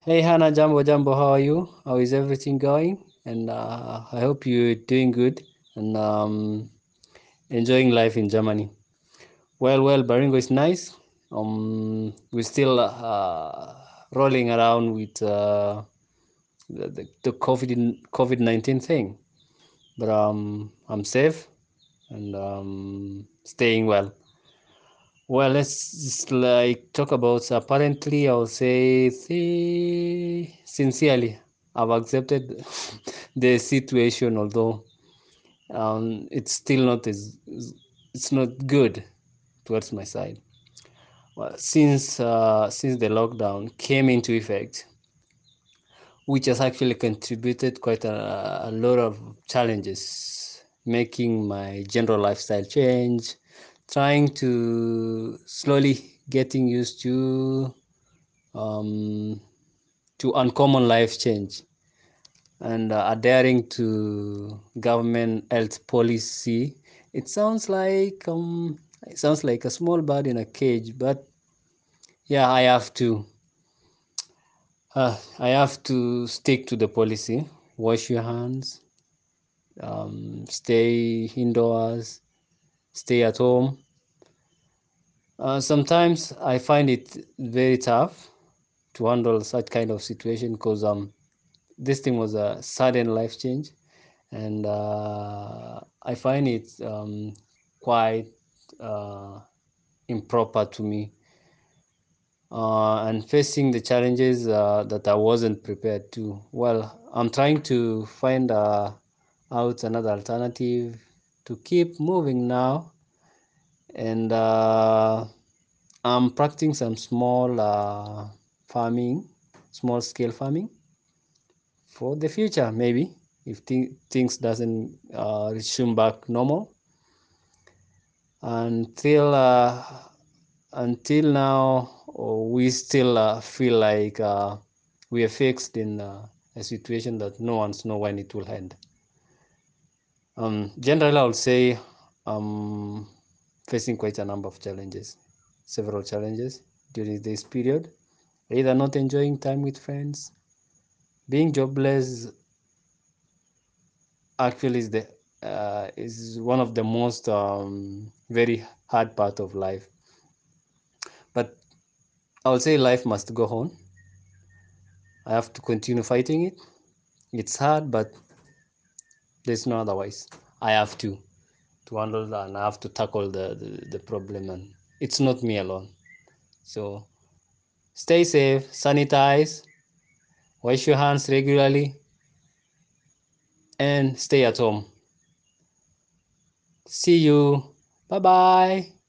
Hey Hannah, Jambo Jambo, how are you? How is everything going? And I hope you're doing good and enjoying life in Germany. Well, Baringo is nice. We're still rolling around with the COVID-19 thing, but I'm safe and staying well. Well, let's just like talk about apparently, I'll say sincerely, I've accepted the situation, although it's still not it's not good towards my side. Well, since the lockdown came into effect, which has actually contributed quite a lot of challenges, making my general lifestyle change, trying to slowly getting used um, to uncommon life change and adhering to government health policy. It sounds like a small bird in a cage, but yeah, I have to stick to the policy. Wash your hands, stay indoors, stay at home. Sometimes I find it very tough to handle such kind of situation because this thing was a sudden life change, and I find it quite uh, improper to me, and facing the challenges that I wasn't prepared to. Well, I'm trying to find out another alternative to keep moving now, and I'm practicing some small farming, small scale farming for the future, maybe if things doesn't resume back normal. Until until now, we still feel like we are fixed in a situation that no one's know when it will end. Generally, I would say I'm facing quite a number of challenges, several challenges during this period. Either not enjoying time with friends, being jobless actually is one of the most very hard part of life. But I would say life must go on. I have to continue fighting it. It's hard, but there's no otherwise. I have to handle that, and I have to tackle the problem, and it's not me alone. So stay safe, sanitize, wash your hands regularly, and stay at home. See you. Bye bye.